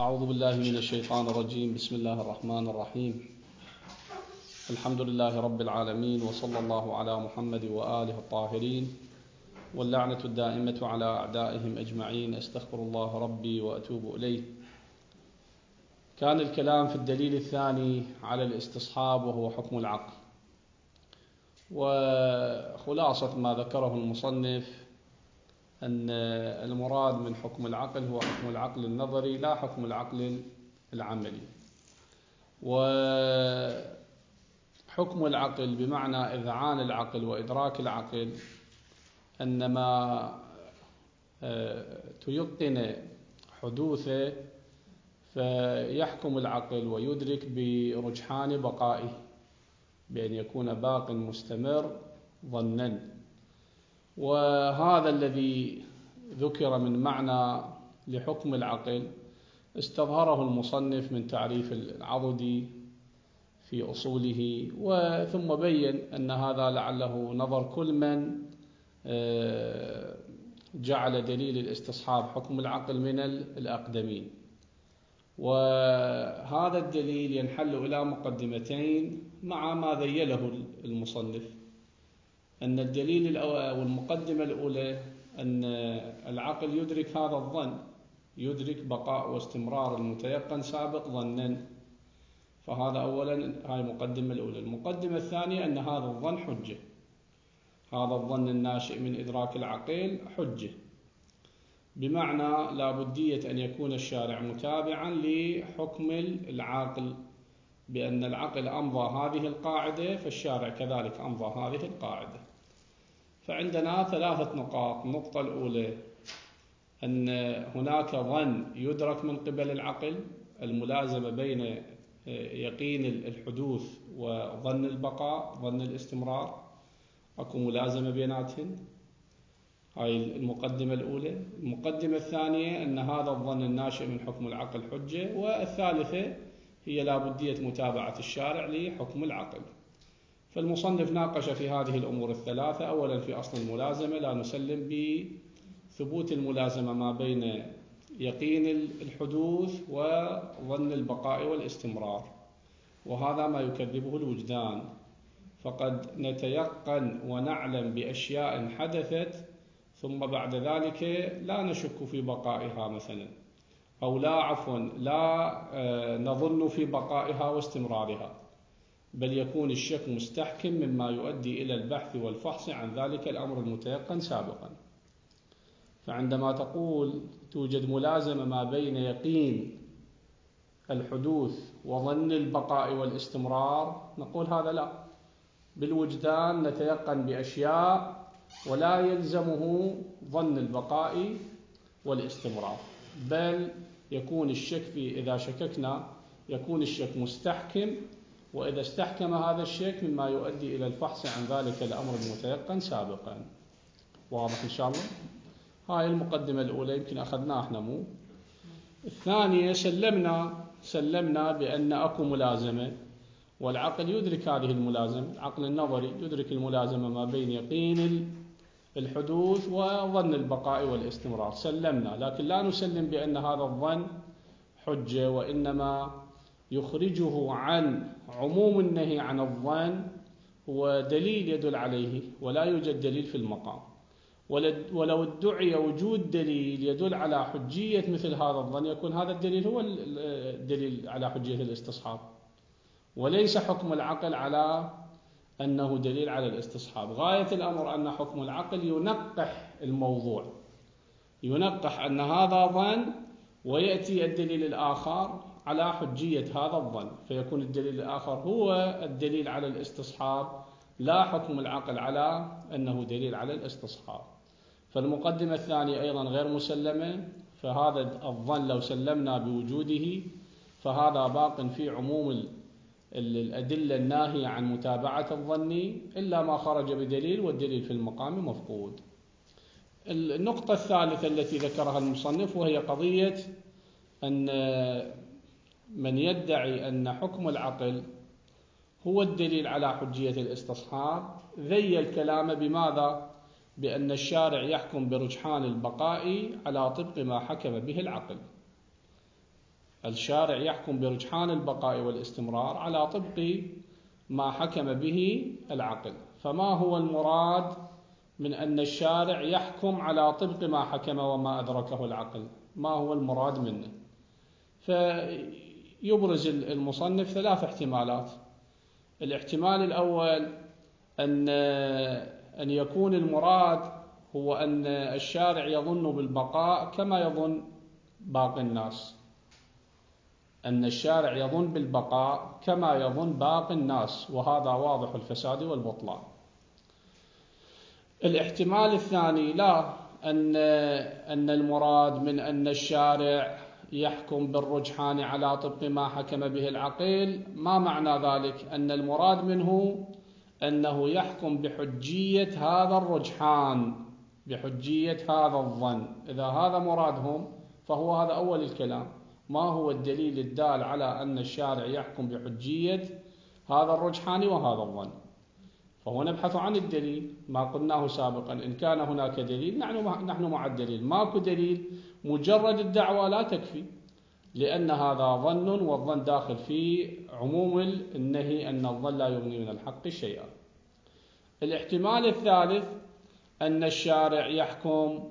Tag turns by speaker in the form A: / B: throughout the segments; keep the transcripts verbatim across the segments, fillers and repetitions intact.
A: أعوذ بالله من الشيطان الرجيم. بسم الله الرحمن الرحيم. الحمد لله رب العالمين، وصلى الله على محمد وآله الطاهرين، واللعنة الدائمة على أعدائهم أجمعين. أستغفر الله ربي وأتوب إليه. كان الكلام في الدليل الثاني على الاستصحاب وهو حكم العقل، وخلاصة ما ذكره المصنف أن المراد من حكم العقل هو حكم العقل النظري لا حكم العقل العملي. وحكم العقل بمعنى إذعان العقل وإدراك العقل أن ما تيقن حدوثه فيحكم العقل ويدرك برجحان بقائه بأن يكون باق مستمر ظنا. وهذا الذي ذكر من معنى لحكم العقل استظهره المصنف من تعريف العضدي في أصوله، وثم بين أن هذا لعله نظر كل من جعل دليل الاستصحاب حكم العقل من الأقدمين. وهذا الدليل ينحل إلى مقدمتين مع ما ذيله المصنف. أن الدليل أو المقدمة الأولى أن العقل يدرك هذا الظن، يدرك بقاء واستمرار المتيقن سابق ظنا. فهذا أولا، هاي المقدمة الأولى. المقدمة الثانية أن هذا الظن حجة، هذا الظن الناشئ من إدراك العقل حجة، بمعنى لا بدية أن يكون الشارع متابعا لحكم العاقل بأن العقل أمضى هذه القاعدة فالشارع كذلك أمضى هذه القاعدة. فعندنا ثلاثة نقاط. النقطة الأولى أن هناك ظن يدرك من قبل العقل، الملازمة بين يقين الحدوث وظن البقاء، ظن الاستمرار، أكو ملازمة بيناتهم. هاي المقدمة الأولى. المقدمة الثانية أن هذا الظن الناشئ من حكم العقل حجة. والثالثة هي لا بدية متابعة الشارع لحكم العقل. فالمصنف ناقش في هذه الأمور الثلاثة. أولا في أصل الملازمة، لا نسلم بثبوت الملازمة ما بين يقين الحدوث وظن البقاء والاستمرار، وهذا ما يكذبه الوجدان. فقد نتيقن ونعلم بأشياء حدثت ثم بعد ذلك لا نشك في بقائها مثلا، أو لا عفوا لا نظن في بقائها واستمرارها، بل يكون الشك مستحكم مما يؤدي إلى البحث والفحص عن ذلك الأمر المتيقن سابقا. فعندما تقول توجد ملازمة ما بين يقين الحدوث وظن البقاء والاستمرار، نقول هذا لا. بالوجدان نتيقن بأشياء ولا يلزمه ظن البقاء والاستمرار، بل يكون الشك في إذا شككنا يكون الشك مستحكم، وإذا استحكم هذا الشك مما يؤدي إلى الفحص عن ذلك الأمر المتيقن سابقا. واضح إن شاء الله؟ هاي المقدمة الأولى يمكن أخذناها احنا مو. الثانية سلمنا سلمنا بأن أكو ملازمة، والعقل يدرك هذه الملازمة، العقل النظري يدرك الملازمة ما بين يقين الحدوث وظن البقاء والاستمرار، سلمنا. لكن لا نسلم بأن هذا الظن حجة، وإنما يخرجه عن عموم النهي عن الظن هو دليل يدل عليه، ولا يوجد دليل في المقام. ولو ادعي وجود دليل يدل على حجية مثل هذا الظن، يكون هذا الدليل هو الدليل على حجية الاستصحاب، وليس حكم العقل على أنه دليل على الاستصحاب. غاية الأمر أن حكم العقل ينقح الموضوع، ينقح أن هذا ظن، ويأتي الدليل الآخر على حجية هذا الظن، فيكون الدليل الآخر هو الدليل على الاستصحاب، لا حكم العقل على أنه دليل على الاستصحاب. فالمقدمة الثانية أيضا غير مسلمة. فهذا الظن لو سلمنا بوجوده فهذا باق في عموم الأدلة الناهية عن متابعة الظن إلا ما خرج بدليل، والدليل في المقام مفقود. النقطة الثالثة التي ذكرها المصنف وهي قضية أن من يدعي أن حكم العقل هو الدليل على حجية الاستصحاب ذي الكلام بماذا؟ بأن الشارع يحكم برجحان البقاء على طبق ما حكم به العقل. الشارع يحكم برجحان البقاء والاستمرار على طبق ما حكم به العقل. فما هو المراد من أن الشارع يحكم على طبق ما حكم وما أدركه العقل؟ ما هو المراد منه؟ فيبرز المصنف ثلاث احتمالات. الاحتمال الأول أن أن يكون المراد هو أن الشارع يظن بالبقاء كما يظن باقي الناس، أن الشارع يظن بالبقاء كما يظن باقي الناس، وهذا واضح الفساد والبطلان. الاحتمال الثاني لا، أن أن المراد من أن الشارع يحكم بالرجحان على طبق ما حكم به العقل، ما معنى ذلك؟ أن المراد منه أنه يحكم بحجية هذا الرجحان، بحجية هذا الظن. إذا هذا مرادهم فهو هذا أول الكلام، ما هو الدليل الدال على أن الشارع يحكم بحجية هذا الرجحان وهذا الظن؟ فهو نبحث عن الدليل، ما قلناه سابقا، إن كان هناك دليل نحن مع الدليل، ماكو دليل مجرد الدعوة لا تكفي، لأن هذا ظن، والظن داخل في عموم النهي أن الظن لا يغني من الحق شيئا. الاحتمال الثالث أن الشارع يحكم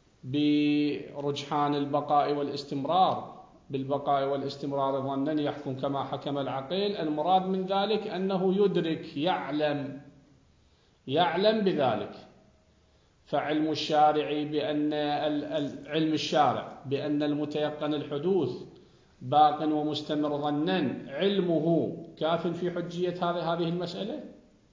A: برجحان البقاء والاستمرار، بالبقاء والاستمرار ظنا يحكم كما حكم العقل. المراد من ذلك أنه يدرك، يعلم يعلم بذلك. فعلم الشارع بأن علم الشارع بأن المتيقن الحدوث باق ومستمر ظنا، علمه كاف في حجية هذه هذه المسألة؟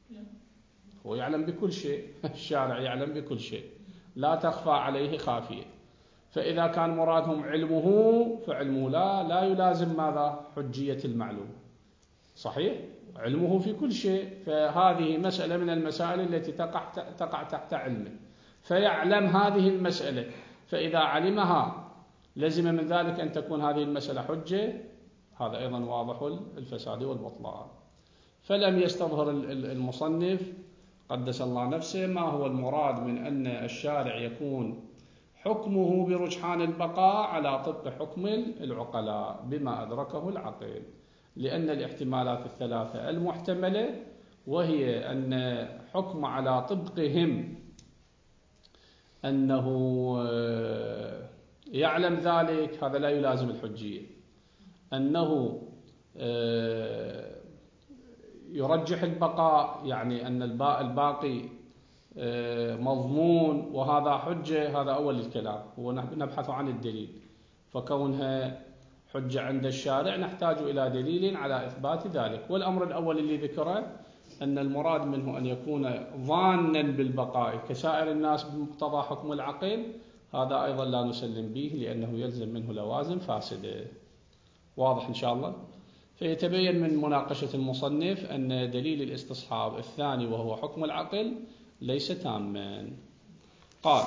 A: هو يعلم بكل شيء، الشارع يعلم بكل شيء، لا تخفى عليه خافية. فإذا كان مرادهم علمه فعلمه لا لا يلازم ماذا؟ حجية المعلوم. صحيح؟ علمه في كل شيء، فهذه مسألة من المسائل التي تقع تقع تحت علمه، فيعلم هذه المسألة، فإذا علمها لزم من ذلك أن تكون هذه المسألة حجة. هذا أيضا واضح الفساد والبطلان. فلم يستظهر المصنف قدس الله نفسه ما هو المراد من أن الشارع يكون حكمه برجحان البقاء على طبق حكم العقلاء بما أدركه العقل، لأن الاحتمالات الثلاثة المحتملة، وهي أن حكم على طبقهم أنه يعلم ذلك، هذا لا يلازم الحجية. أنه يرجح البقاء، يعني أن الباقي مضمون وهذا حجة، هذا أول الكلام، هو نبحث عن الدليل. فكونها حجة عند الشارع نحتاج إلى دليل على إثبات ذلك. والأمر الأول اللي ذكره أن المراد منه أن يكون ظانا بالبقاء كسائر الناس بمقتضى حكم العقل، هذا أيضا لا نسلم به، لأنه يلزم منه لوازم فاسدة. واضح إن شاء الله؟ فيتبين من مناقشة المصنف أن دليل الاستصحاب الثاني وهو حكم العقل ليس تاما. قال: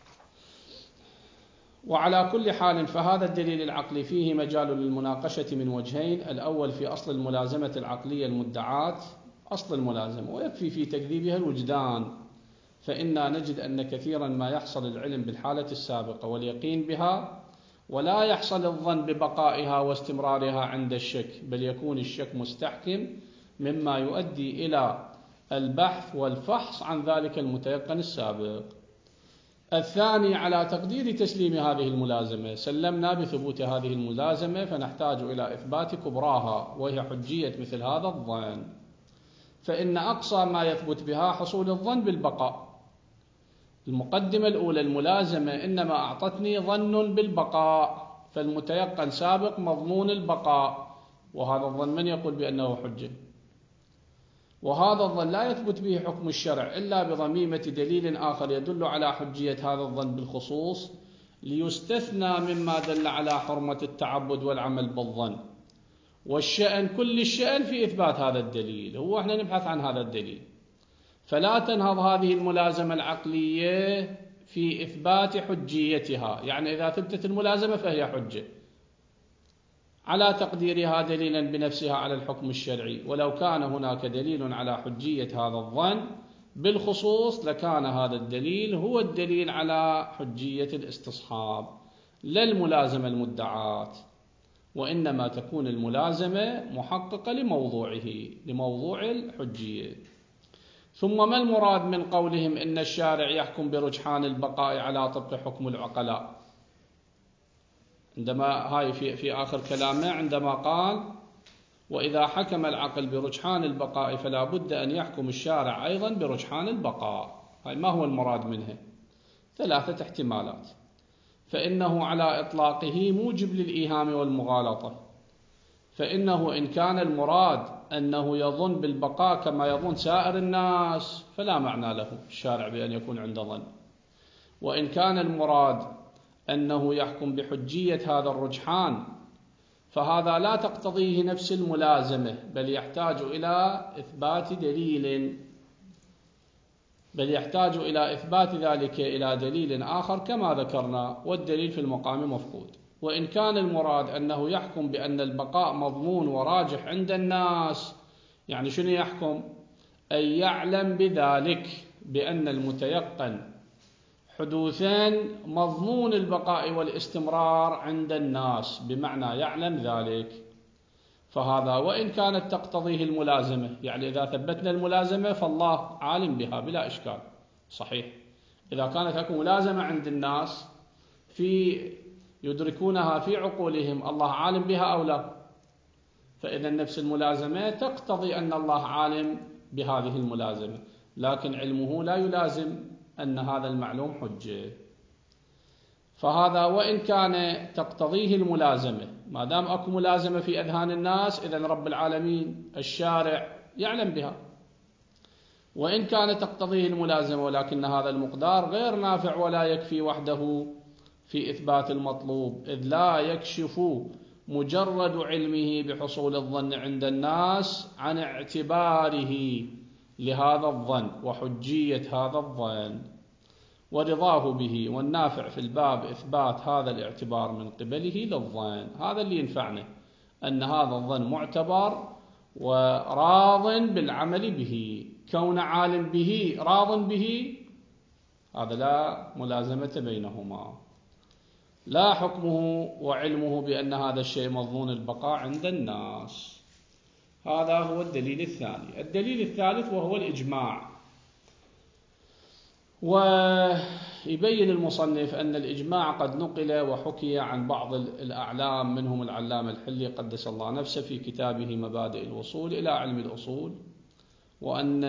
A: وعلى كل حال فهذا الدليل العقلي فيه مجال للمناقشة من وجهين: الأول في أصل الملازمة العقلية المدعاة، أصل الملازمة، ويكفي في تكذيبها الوجدان، فإنا نجد أن كثيرا ما يحصل العلم بالحالة السابقة واليقين بها، ولا يحصل الظن ببقائها واستمرارها عند الشك، بل يكون الشك مستحكم مما يؤدي إلى البحث والفحص عن ذلك المتيقن السابق. الثاني على تقدير تسليم هذه الملازمة، سلمنا بثبوت هذه الملازمة، فنحتاج إلى إثبات كبراها وهي حجية مثل هذا الظن، فإن أقصى ما يثبت بها حصول الظن بالبقاء. المقدمة الأولى الملازمة إنما أعطتني ظن بالبقاء، فالمتيقن سابق مضمون البقاء، وهذا الظن من يقول بأنه حجة؟ وهذا الظن لا يثبت به حكم الشرع إلا بضميمة دليل آخر يدل على حجية هذا الظن بالخصوص، ليستثنى مما دل على حرمة التعبد والعمل بالظن. والشأن كل الشأن في إثبات هذا الدليل، هو احنا نبحث عن هذا الدليل. فلا تنهض هذه الملازمة العقلية في إثبات حجيتها، يعني إذا ثبتت الملازمة فهي حجة على تقديرها دليلا بنفسها على الحكم الشرعي. ولو كان هناك دليل على حجية هذا الظن بالخصوص لكان هذا الدليل هو الدليل على حجية الاستصحاب، لا الملازمة المدعاة. وإنما تكون الملازمة محققة لموضوعه، لموضوع الحجية. ثم ما المراد من قولهم إن الشارع يحكم برجحان البقاء على طبق حكم العقلاء؟ عندما هاي في, في آخر كلامه عندما قال وإذا حكم العقل برجحان البقاء فلا بد أن يحكم الشارع أيضا برجحان البقاء. هاي ما هو المراد منه؟ ثلاثة احتمالات. فإنه على إطلاقه موجب للإيهام والمغالطة، فإنه إن كان المراد أنه يظن بالبقاء كما يظن سائر الناس فلا معنى له الشارع بأن يكون عنده ظن، وإن كان المراد أنه يحكم بحجية هذا الرجحان فهذا لا تقتضيه نفس الملازمة، بل يحتاج إلى إثبات دليل بل يحتاج إلى إثبات ذلك إلى دليل آخر كما ذكرنا، والدليل في المقام مفقود. وإن كان المراد أنه يحكم بأن البقاء مضمون وراجح عند الناس، يعني شنو يحكم؟ أي يعلم بذلك بأن المتيقن حدوثين مضمون البقاء والاستمرار عند الناس، بمعنى يعلم ذلك. فهذا وإن كانت تقتضيه الملازمة، يعني إذا ثبتنا الملازمة فالله عالم بها بلا إشكال، صحيح. إذا كانت هكذا ملازمة عند الناس في يدركونها في عقولهم، الله عالم بها أو لا؟ فإذا نفس الملازمة تقتضي أن الله عالم بهذه الملازمة، لكن علمه لا يلازم أن هذا المعلوم حجة. فهذا وإن كان تقتضيه الملازمة، ما دام أكو ملازمة في أذهان الناس إذن رب العالمين الشارع يعلم بها. وإن كان تقتضيه الملازمة ولكن هذا المقدار غير نافع ولا يكفي وحده في إثبات المطلوب، إذ لا يكشف مجرد علمه بحصول الظن عند الناس عن اعتباره لهذا الظن وحجية هذا الظن ورضاه به. والنافع في الباب إثبات هذا الاعتبار من قبله للظن، هذا اللي ينفعنا، أن هذا الظن معتبر وراض بالعمل به. كون عالم به راض به هذا لا ملازمة بينهما، لا حكمه وعلمه بأن هذا الشيء مضمون البقاء عند الناس. هذا هو الدليل الثاني. الدليل الثالث وهو الإجماع. ويبين المصنف أن الإجماع قد نقل وحكي عن بعض الأعلام، منهم العلامة الحلي قدس الله نفسه في كتابه مبادئ الوصول إلى علم الأصول، وأن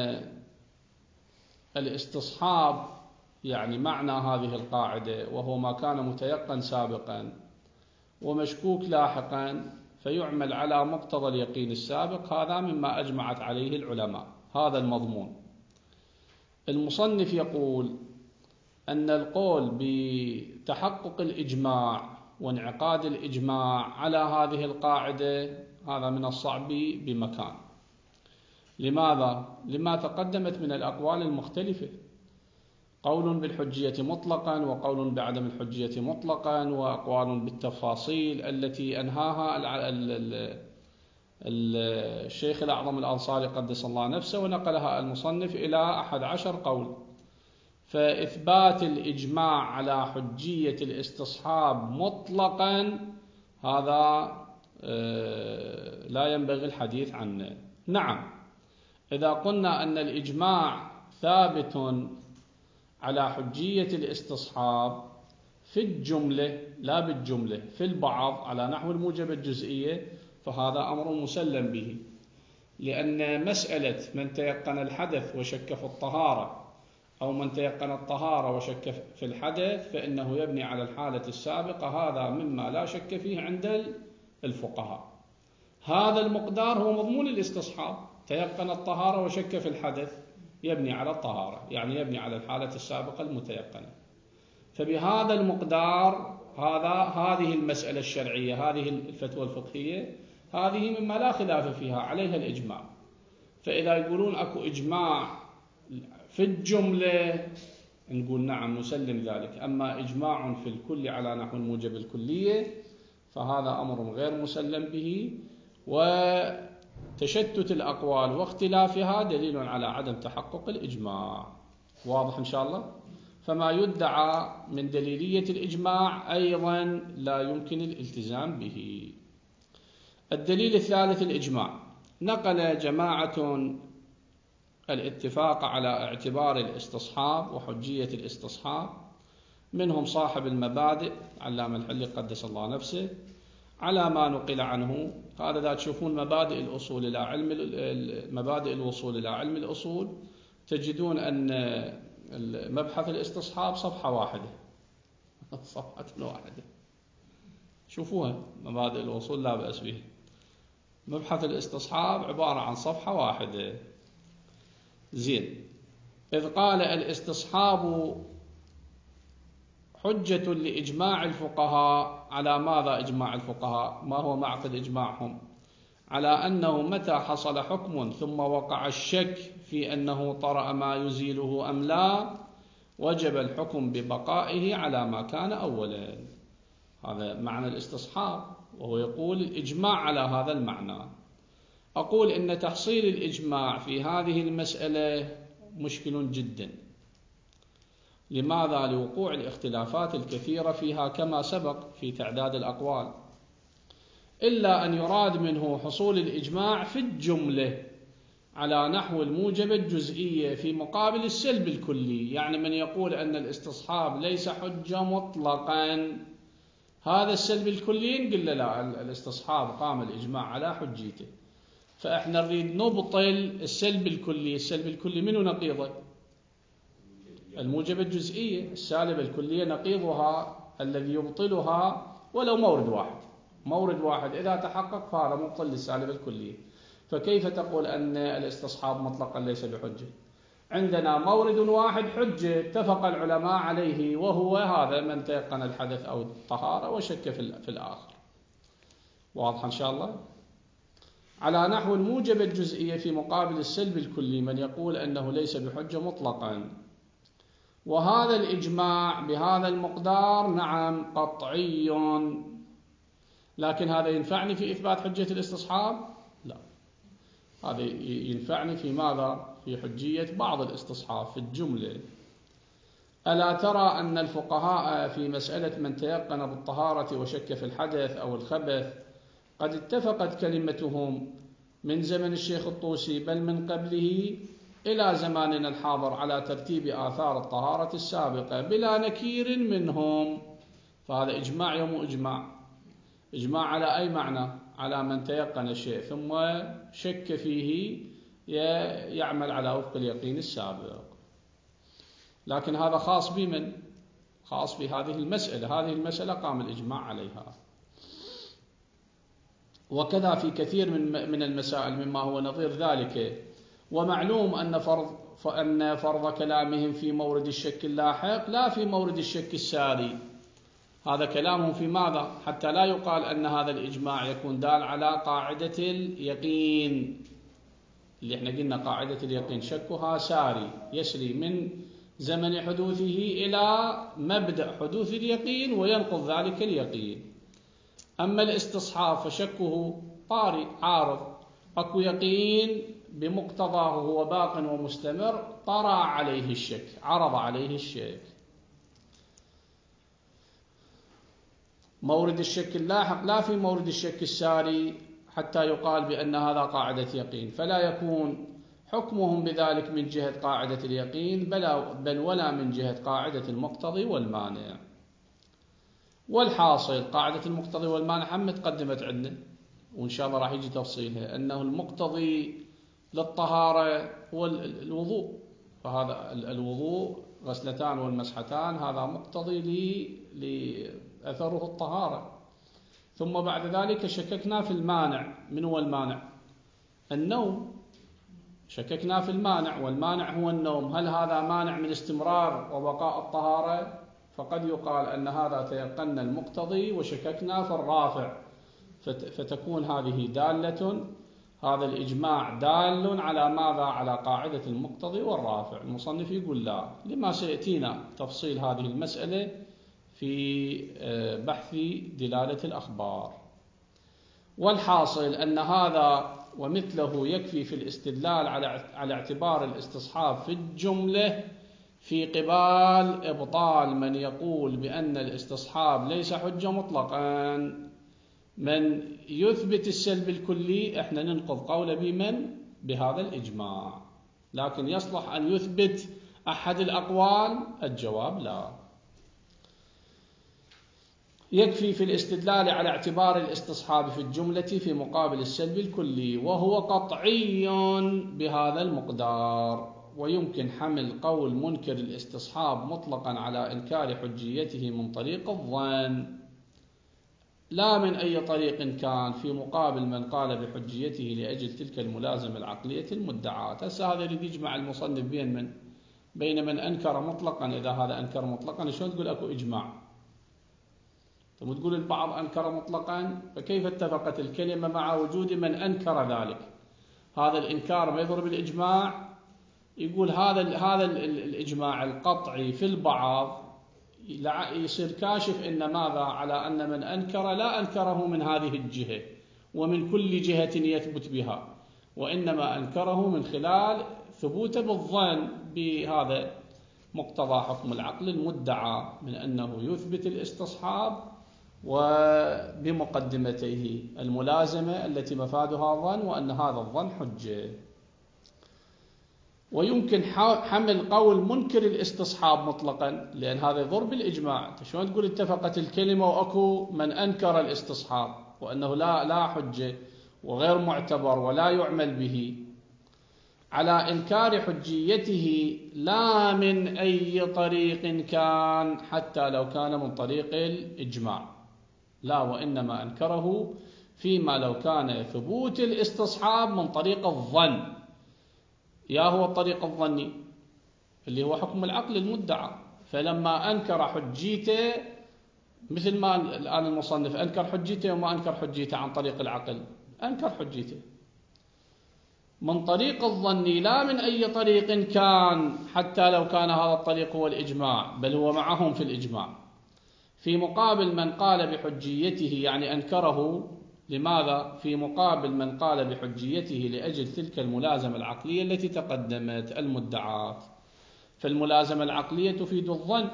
A: الاستصحاب يعني معنى هذه القاعدة وهو ما كان متيقن سابقا ومشكوك لاحقا فيعمل على مقتضى اليقين السابق، هذا مما أجمعت عليه العلماء، هذا المضمون. المصنف يقول أن القول بتحقق الإجماع وانعقاد الإجماع على هذه القاعدة هذا من الصعب بمكان. لماذا؟ لما تقدمت من الأقوال المختلفة، قول بالحجية مطلقا وقول بعدم الحجية مطلقا، وأقوال بالتفاصيل التي أنهاها الشيخ الأعظم الأنصاري قدس الله نفسه ونقلها المصنف إلى أحد عشر قول. فإثبات الإجماع على حجية الاستصحاب مطلقا هذا لا ينبغي الحديث عنه. نعم، إذا قلنا أن الإجماع ثابت على حجية الاستصحاب في الجملة لا بالجملة، في البعض على نحو الموجب الجزئية، فهذا أمر مسلم به، لأن مسألة من تيقن الحدث وشك في الطهارة أو من تيقن الطهارة وشك في الحدث فإنه يبني على الحالة السابقة، هذا مما لا شك فيه عند الفقهاء. هذا المقدار هو مضمون الاستصحاب، تيقن الطهارة وشك في الحدث يبني على الطهارة، يعني يبني على الحالة السابقة المتيقنة. فبهذا المقدار هذا هذه المسألة الشرعية، هذه الفتوى الفقهية، هذه مما لا خلاف فيها، عليها الإجماع. فإذا يقولون أكو إجماع في الجملة نقول نعم نسلم ذلك، أما إجماع في الكل على نحو الموجب الكلية فهذا أمر غير مسلم به، وتشتت الأقوال واختلافها دليل على عدم تحقق الإجماع. واضح إن شاء الله؟ فما يدعى من دليلية الإجماع أيضا لا يمكن الالتزام به. الدليل الثالث الإجماع. نقل جماعة الاتفاق على اعتبار الاستصحاب وحجية الاستصحاب، منهم صاحب المبادئ علامة الحلي قدس الله نفسه، على ما نقل عنه. هذا إذا تشوفون مبادئ الأصول إلى علم مبادئ الوصول إلى علم الأصول تجدون أن مبحث الاستصحاب صفحة واحدة صفحة واحدة، شوفوها مبادئ الوصول لا بأس به. مبحث الاستصحاب عبارة عن صفحة واحدة. زين، إذ قال الاستصحاب حجة لإجماع الفقهاء. على ماذا إجماع الفقهاء؟ ما هو معقد إجماعهم؟ على أنه متى حصل حكم ثم وقع الشك في أنه طرأ ما يزيله أم لا، وجب الحكم ببقائه على ما كان أولا. هذا معنى الاستصحاب، وهو يقول الإجماع على هذا المعنى. أقول إن تحصيل الإجماع في هذه المسألة مشكل جدا. لماذا؟ لوقوع الاختلافات الكثيرة فيها كما سبق في تعداد الأقوال، إلا أن يراد منه حصول الإجماع في الجملة على نحو الموجب الجزئية في مقابل السلب الكلي. يعني من يقول أن الاستصحاب ليس حجة مطلقا، هذا السلب الكلي نقول له لا، الاستصحاب قام الإجماع على حجيته. فإحنا نريد نبطل السلب الكلي. السلب الكلي منه نقيضه؟ الموجب الجزئية. السالب الكلية نقيضها الذي يبطلها ولو مورد واحد. مورد واحد إذا تحقق فهذا مبطل للسالب الكلية. فكيف تقول أن الاستصحاب مطلقا ليس بحجة؟ عندنا مورد واحد حجة اتفق العلماء عليه، وهو هذا من تيقن الحدث أو الطهارة وشك في الآخر. واضح إن شاء الله؟ على نحو الموجب الجزئية في مقابل السلب الكلي من يقول أنه ليس بحجة مطلقا. وهذا الإجماع بهذا المقدار نعم قطعي، لكن هذا ينفعني في إثبات حجة الاستصحاب؟ لا، هذا ينفعني في ماذا؟ في حجية بعض الاستصحاب في الجملة. ألا ترى أن الفقهاء في مسألة من تيقن بالطهارة وشك في الحدث أو الخبث قد اتفقت كلمتهم من زمن الشيخ الطوسي بل من قبله إلى زماننا الحاضر على ترتيب آثار الطهارة السابقة بلا نكير منهم. فهذا إجماع يوم إجماع. إجماع على أي معنى؟ على من تيقن الشيء ثم شك فيه يعمل على وفق اليقين السابق. لكن هذا خاص بمن؟ خاص بهذه المسألة. هذه المسألة قام الإجماع عليها. وكذا في كثير من من المسائل مما هو نظير ذلك. ومعلوم أن فرض فأن فرض كلامهم في مورد الشك اللاحق لا في مورد الشك الساري. هذا كلامهم في ماذا؟ حتى لا يقال أن هذا الإجماع يكون دال على قاعدة اليقين، اللي احنا قلنا قاعدة اليقين شكها ساري يسري من زمن حدوثه إلى مبدأ حدوث اليقين وينقض ذلك اليقين. أما الاستصحاب فشكه طارئ عارض، أكو يقين بمقتضاه هو باق ومستمر، طرأ عليه الشك، عرض عليه الشك. مورد الشك اللاحق لا في مورد الشك الساري حتى يقال بأن هذا قاعدة يقين، فلا يكون حكمهم بذلك من جهة قاعدة اليقين بل ولا من جهة قاعدة المقتضي والمانع. والحاصل قاعدة المقتضي والمانع هم تقدمت عندنا وإن شاء الله راح يجي تفصيلها، أنه المقتضي للطهارة هو الوضوء، فهذا الوضوء غسلتان والمسحتان هذا مقتضي لأثره الطهارة. ثم بعد ذلك شككنا في المانع. من هو المانع؟ النوم. شككنا في المانع والمانع هو النوم. هل هذا مانع من استمرار وبقاء الطهارة؟ فقد يقال أن هذا تيقنا المقتضي وشككنا في الرافع، فتكون هذه دالة، هذا الإجماع دال على ماذا؟ على قاعدة المقتضي والرافع. المصنف يقول لا، لما سيأتينا تفصيل هذه المسألة في بحث دلالة الأخبار. والحاصل أن هذا ومثله يكفي في الاستدلال على اعتبار الاستصحاب في الجملة في قبال إبطال من يقول بأن الاستصحاب ليس حجة مطلقا. من يثبت السلب الكلي احنا ننقض قوله بمن؟ بهذا الإجماع. لكن يصلح أن يثبت أحد الأقوال؟ الجواب لا. يكفي في الاستدلال على اعتبار الاستصحاب في الجملة في مقابل السلب الكلي، وهو قطعي بهذا المقدار. ويمكن حمل قول منكر الاستصحاب مطلقا على إنكار حجيته من طريق الظن لا من أي طريق كان، في مقابل من قال بحجيته لأجل تلك الملازمة العقلية المدعاة. هسه هذا يريد يجمع المصنف بين من؟ بين من أنكر مطلقا. إذا هذا أنكر مطلقا شلون تقول أكو إجماع؟ ثم تقول البعض أنكر مطلقا، فكيف اتفقت الكلمة مع وجود من أنكر ذلك؟ هذا الإنكار ما يضرب الإجماع. يقول هذا هذا الإجماع القطعي في البعض يصير كاشف إن ماذا؟ على أن من أنكر لا أنكره من هذه الجهة ومن كل جهة يثبت بها، وإنما أنكره من خلال ثبوته بالظن بهذا مقتضى حكم العقل المدعى من أنه يثبت الاستصحاب وبمقدمته الملازمة التي مفادها ظن، وأن هذا الظن حجة. ويمكن حمل قول منكر الاستصحاب مطلقا، لأن هذا يضر بالإجماع. شلون تقول اتفقت الكلمة وأكو من أنكر الاستصحاب وأنه لا لا حجة وغير معتبر ولا يعمل به، على إنكار حجيته لا من أي طريق كان، حتى لو كان من طريق الإجماع، لا، وإنما أنكره فيما لو كان ثبوت الاستصحاب من طريق الظن. يا هو الطريق الظني اللي هو حكم العقل المدعى. فلما أنكر حجيته، مثل ما الآن المصنف أنكر حجيته وما أنكر حجيته عن طريق العقل، أنكر حجيته من طريق الظن لا من أي طريق كان، حتى لو كان هذا الطريق هو الإجماع، بل هو معهم في الإجماع. في مقابل من قال بحجيته، يعني أنكره لماذا؟ في مقابل من قال بحجيته لأجل تلك الملازمة العقلية التي تقدمت المدعاة. فالملازمة العقلية تفيد الظن،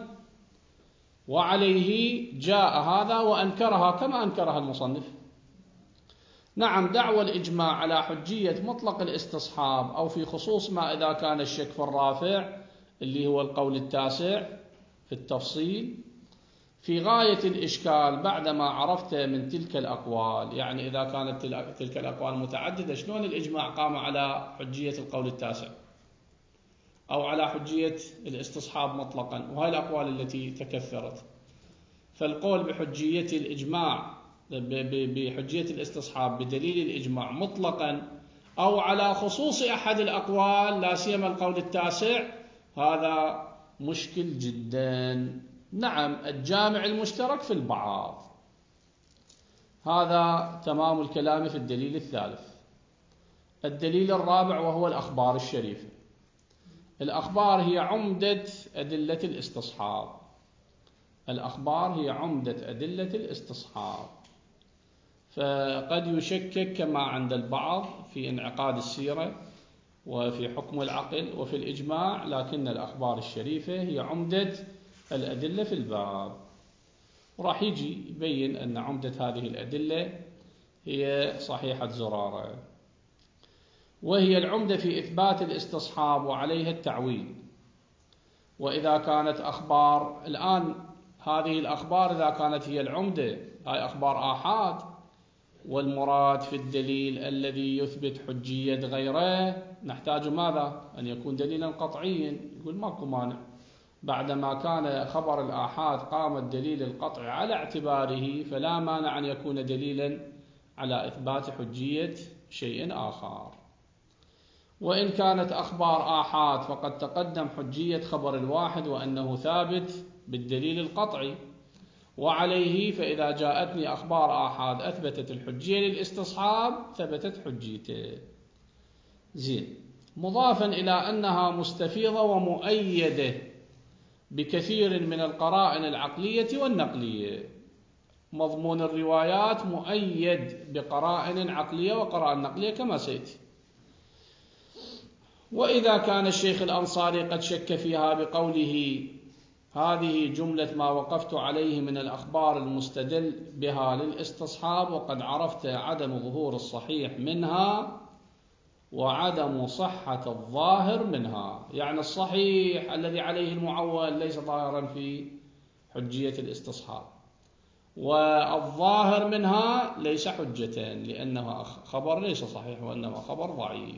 A: وعليه جاء هذا وأنكرها كما أنكرها المصنف. نعم، دعوى الإجماع على حجية مطلق الاستصحاب أو في خصوص ما إذا كان الشك في الرافع اللي هو القول التاسع في التفصيل في غاية الإشكال بعدما عرفت من تلك الأقوال. يعني إذا كانت تلك الأقوال متعددة، شلون الإجماع قام على حجية القول التاسع أو على حجية الاستصحاب مطلقا، وهي الأقوال التي تكثرت. فالقول بحجية الإجماع بحجية الاستصحاب بدليل الإجماع مطلقا أو على خصوص أحد الأقوال لا سيما القول التاسع، هذا مشكل جدا. نعم، الجامع المشترك في البعض. هذا تمام الكلام في الدليل الثالث. الدليل الرابع وهو الأخبار الشريفة. الأخبار هي عمدة أدلة الاستصحاب. الأخبار هي عمدة أدلة الاستصحاب. فقد يشكك كما عند البعض في انعقاد السيرة وفي حكم العقل وفي الإجماع، لكن الأخبار الشريفة هي عمدة الأدلة في الباب. وراح يجي يبين أن عمدة هذه الأدلة هي صحيحة زرارة، وهي العمدة في إثبات الاستصحاب وعليها التعويل. وإذا كانت أخبار الآن هذه الأخبار إذا كانت هي العمدة، هاي أخبار آحاد، والمراد في الدليل الذي يثبت حجية غيره نحتاج ماذا؟ أن يكون دليلا قطعيا. يقول ماكو مانع، بعدما كان خبر الآحاد قام الدليل القطعي على اعتباره، فلا مانع أن يكون دليلا على إثبات حجية شيء آخر. وإن كانت أخبار آحاد فقد تقدم حجية خبر الواحد وأنه ثابت بالدليل القطعي، وعليه فإذا جاءتني أخبار آحاد أثبتت الحجية للاستصحاب ثبتت حجيته. زين، مضافا إلى أنها مستفيضة ومؤيدة بكثير من القرائن العقلية والنقلية. مضمون الروايات مؤيد بقرائن عقلية وقرائن نقلية كما سيأتي. وإذا كان الشيخ الأنصاري قد شك فيها بقوله هذه جملة ما وقفت عليه من الأخبار المستدل بها للاستصحاب، وقد عرفت عدم ظهور الصحيح منها وعدم صحة الظاهر منها، يعني الصحيح الذي عليه المعول ليس ظاهرا في حجية الاستصحاب، والظاهر منها ليس حجة لأنها خبر ليس صحيح وإنما خبر ضعيف،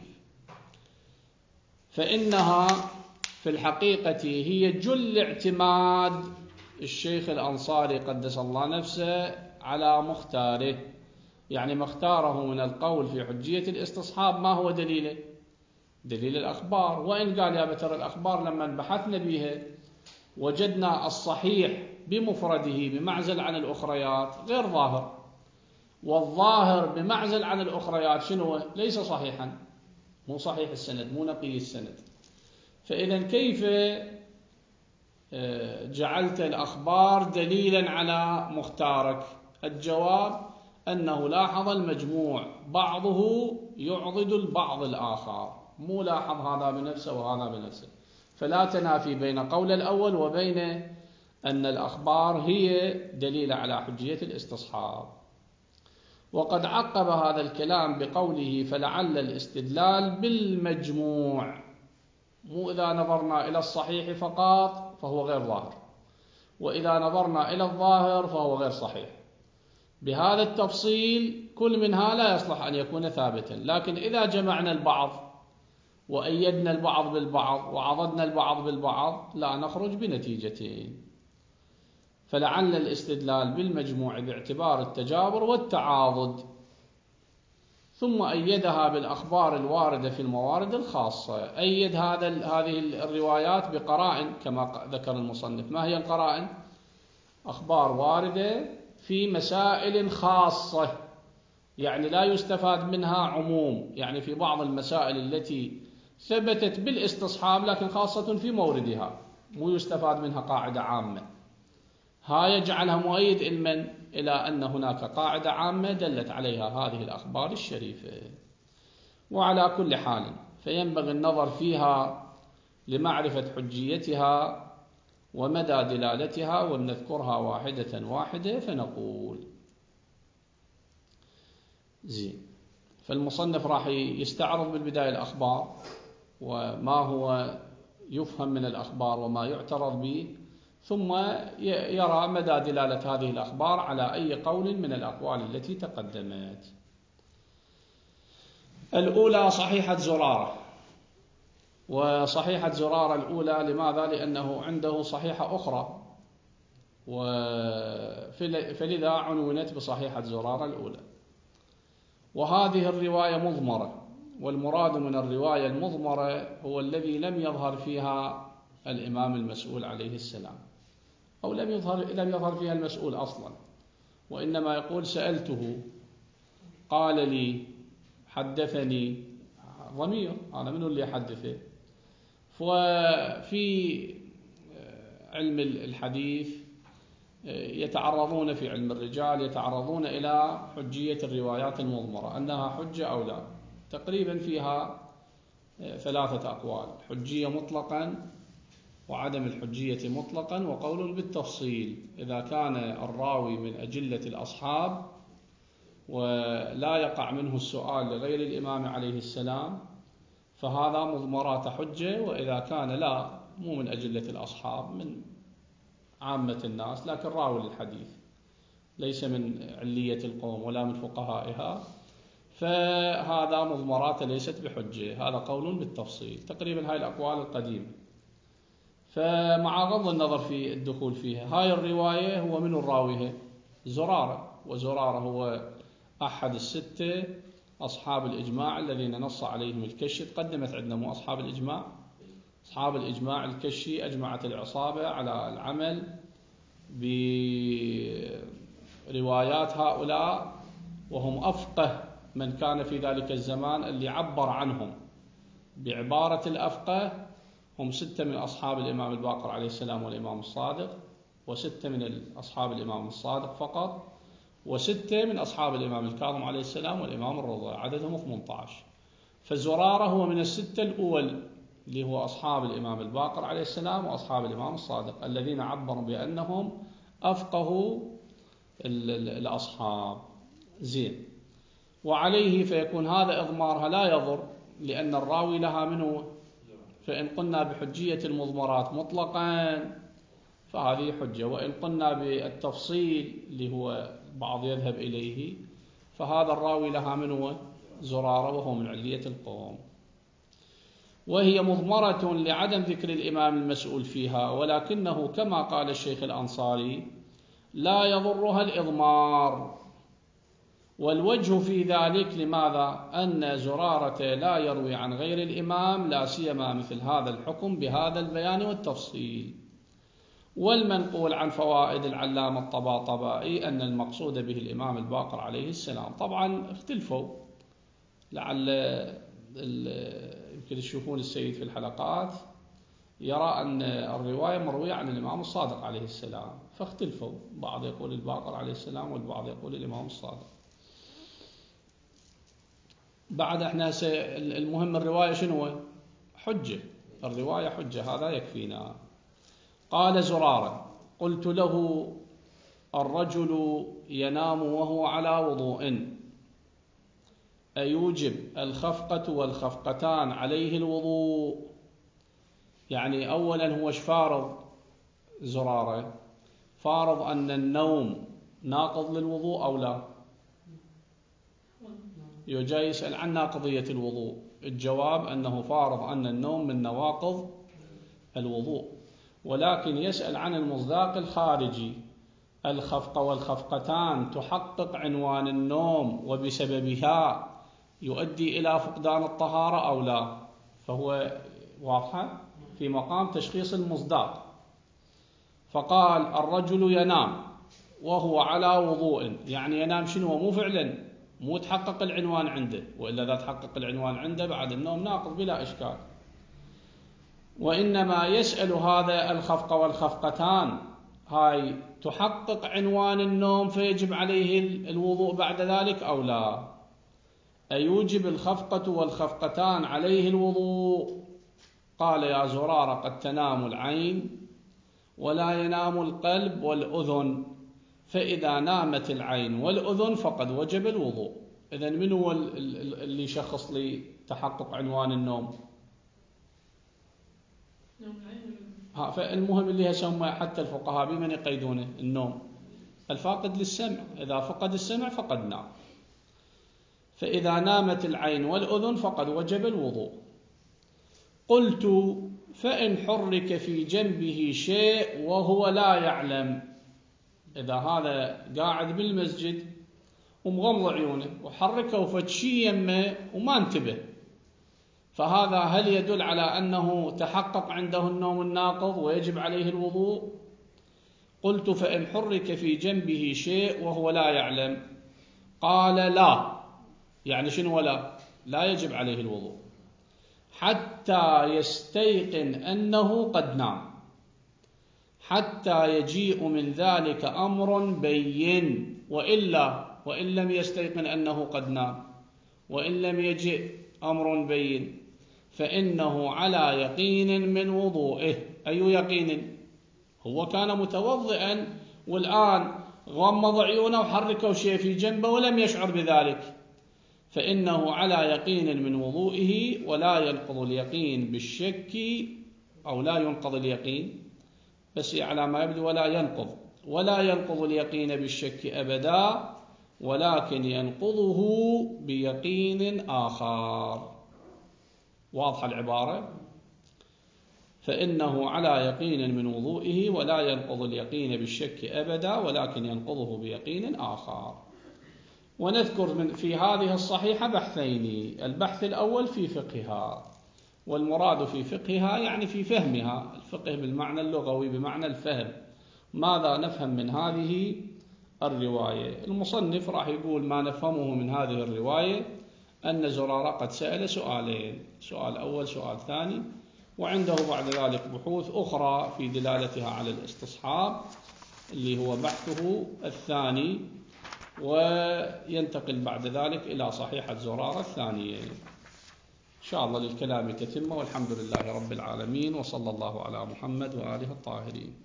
A: فإنها في الحقيقة هي جل اعتماد الشيخ الأنصاري قدس الله نفسه على مختاره، يعني ما اختاره من القول في حجية الاستصحاب ما هو دليله؟ دليل الأخبار. وإن قال يا بتر الأخبار لما بحثنا بها وجدنا الصحيح بمفرده بمعزل عن الأخريات غير ظاهر، والظاهر بمعزل عن الأخريات شنو؟ ليس صحيحا، مو صحيح السند، مو نقي السند. فإذا كيف جعلت الأخبار دليلا على مختارك؟ الجواب أنه لاحظ المجموع بعضه يعضد البعض الآخر، مو لاحظ هذا بنفسه وهذا بنفسه، فلا تنافي بين قول الأول وبين أن الأخبار هي دليل على حجية الاستصحاب. وقد عقب هذا الكلام بقوله فلعل الاستدلال بالمجموع، مو إذا نظرنا إلى الصحيح فقط فهو غير ظاهر، وإذا نظرنا إلى الظاهر فهو غير صحيح. بهذا التفصيل كل منها لا يصلح أن يكون ثابتا، لكن إذا جمعنا البعض وأيدنا البعض بالبعض وعضدنا البعض بالبعض لا نخرج بنتيجتين. فلعل الاستدلال بالمجموع باعتبار التجابر والتعاضد، ثم أيدها بالأخبار الواردة في الموارد الخاصة. أيد هذا هذه الروايات بقرائن كما ذكر المصنف. ما هي القرائن؟ أخبار واردة في مسائل خاصة، يعني لا يستفاد منها عموم، يعني في بعض المسائل التي ثبتت بالاستصحاب لكن خاصة في موردها، مو يستفاد منها قاعدة عامة. ها يجعلها مؤيد علما إلى أن هناك قاعدة عامة دلت عليها هذه الأخبار الشريفة. وعلى كل حال فينبغي النظر فيها لمعرفة حجيتها ومدى دلالتها، ونذكرها واحدة واحدة فنقول زين. فالمصنف راح يستعرض بالبداية الأخبار وما هو يفهم من الأخبار وما يعترض به، ثم يرى مدى دلالة هذه الأخبار على أي قول من الأقوال التي تقدمت. الأولى صحيحة زرارة. وصحيحة زرارة الأولى لماذا؟ لأنه عنده صحيحة أخرى، فلذا عنونت بصحيحة زرارة الأولى. وهذه الرواية مضمرة، والمراد من الرواية المضمرة هو الذي لم يظهر فيها الإمام المسؤول عليه السلام، أو لم يظهر لم يظهر فيها المسؤول أصلا، وإنما يقول سألته، قال لي، حدثني، ضمير، أنا منو اللي يحدثه؟ وفي علم الحديث يتعرضون، في علم الرجال يتعرضون إلى حجية الروايات المضمرة، أنها حجة أو لا. تقريبا فيها ثلاثة أقوال: حجية مطلقا، وعدم الحجية مطلقا، وقول بالتفصيل. إذا كان الراوي من أجلة الأصحاب ولا يقع منه السؤال لغير الإمام عليه السلام فهذا مضمرات حجة، وإذا كان لا، مو من أجلة الأصحاب، من عامة الناس، لكن راوي الحديث ليس من علية القوم ولا من فقهائها، فهذا مضمرات ليست بحجة. هذا قول بالتفصيل. تقريبا هاي الأقوال القديمة، فمع غض النظر في الدخول فيها. هاي الرواية هو من الراويها؟ زرارة. وزرارة هو أحد الستة أصحاب الإجماع الذين نص عليهم الكشي. تقدمت عندنا مو أصحاب الإجماع؟ أصحاب الإجماع الكشي أجمعت العصابة على العمل بروايات هؤلاء، وهم أفقه من كان في ذلك الزمان. اللي عبر عنهم بعبارة الأفقه هم ستة من أصحاب الإمام الباقر عليه السلام والإمام الصادق، وستة من أصحاب الإمام الصادق فقط، وستة من أصحاب الإمام الكاظم عليه السلام والإمام الرضا، عددهم ثمانية عشر. فزرارة هو من الستة الأول اللي هو أصحاب الإمام الباقر عليه السلام وأصحاب الإمام الصادق الذين عبروا بأنهم أفقهوا الأصحاب. زين. وعليه فيكون هذا إضمارها لا يضر لأن الراوي لها منه. فإن قلنا بحجية المضمرات مطلقا فهذه حجة، وإن قلنا بالتفصيل اللي هو بعض يذهب إليه فهذا الراوي لها منه زرارة وهو من علية القوم، وهي مضمرة لعدم ذكر الإمام المسؤول فيها، ولكنه كما قال الشيخ الأنصاري لا يضرها الإضمار. والوجه في ذلك لماذا؟ أن زرارة لا يروي عن غير الإمام لا سيما مثل هذا الحكم بهذا البيان والتفصيل. والمنقول عن فوائد العلامة الطباطبائي أن المقصود به الإمام الباقر عليه السلام. طبعا اختلفوا، لعل يمكن تشوفون السيد في الحلقات يرى أن الرواية مروية عن الإمام الصادق عليه السلام، فاختلفوا، بعض يقول الباقر عليه السلام والبعض يقول الإمام الصادق. بعد احنا المهم الرواية شنو؟ حجة، الرواية حجة، هذا يكفينا. قال زرارة: قلت له: الرجل ينام وهو على وضوء أيوجب الخفقة والخفقتان عليه الوضوء؟ يعني أولا هو فارض زرارة فارض أن النوم ناقض للوضوء أو لا؟ يجي يسأل عن ناقضية الوضوء، الجواب أنه فارض أن النوم من نواقض الوضوء، ولكن يسأل عن المصداق الخارجي: الخفقة والخفقتان تحقق عنوان النوم وبسببها يؤدي إلى فقدان الطهارة أو لا؟ فهو واضحة في مقام تشخيص المصداق. فقال: الرجل ينام وهو على وضوء، يعني ينام شنو؟ مو فعلا، مو تحقق العنوان عنده، وإلا إذا تحقق العنوان عنده بعد النوم ناقض بلا إشكال. وإنما يسأل هذا الخفقة والخفقتان هاي تحقق عنوان النوم فيجب عليه الوضوء بعد ذلك أو لا؟ أيوجب الخفقة والخفقتان عليه الوضوء؟ قال: يا زرارة قد تنام العين ولا ينام القلب والأذن، فإذا نامت العين والأذن فقد وجب الوضوء. إذن من هو اللي يشخص لي تحقق عنوان النوم؟ ها، فالمهم اللي يسمى حتى الفقهاء بمن يقيدونه النوم الفاقد للسمع، إذا فقد السمع فقد نام. فإذا نامت العين والأذن فقد وجب الوضوء. قلت: فإن حرك في جنبه شيء وهو لا يعلم، إذا هذا قاعد بالمسجد ومغمض عيونه وحركه فتشي يمه وما انتبه، فهذا هل يدل على أنه تحقق عنده النوم الناقض ويجب عليه الوضوء؟ قلت: فإن حرك في جنبه شيء وهو لا يعلم. قال: لا. يعني شنو لا؟ لا يجب عليه الوضوء حتى يستيقن أنه قد نام، حتى يجيء من ذلك أمر بين، وإلا وإن لم يستيقن أنه قد نام وإن لم يجئ أمر بين فإنه على يقين من وضوئه. أي يقين؟ هو كان متوضئا والآن غمض عيونه وحركه شيء في جنبه ولم يشعر بذلك، فإنه على يقين من وضوئه، ولا ينقض اليقين بالشك، أو لا ينقض اليقين بس على ما يبدو، ولا ينقض ولا ينقض اليقين بالشك أبدا، ولكن ينقضه بيقين آخر. واضحة العبارة؟ فإنه على يقين من وضوئه ولا ينقض اليقين بالشك أبدا، ولكن ينقضه بيقين آخر. ونذكر من في هذه الصحيحة بحثين: البحث الأول في فقهها، والمراد في فقهها يعني في فهمها، الفقه بالمعنى اللغوي بمعنى الفهم، ماذا نفهم من هذه الرواية. المصنف راح يقول ما نفهمه من هذه الرواية أن زرارة قد سأل سؤالين، سؤال أول سؤال ثاني، وعنده بعد ذلك بحوث أخرى في دلالتها على الاستصحاب اللي هو بحثه الثاني، وينتقل بعد ذلك إلى صحيحة زرارة الثانية. إن شاء الله للكلام تتمة، والحمد لله رب العالمين، وصلى الله على محمد وآله الطاهرين.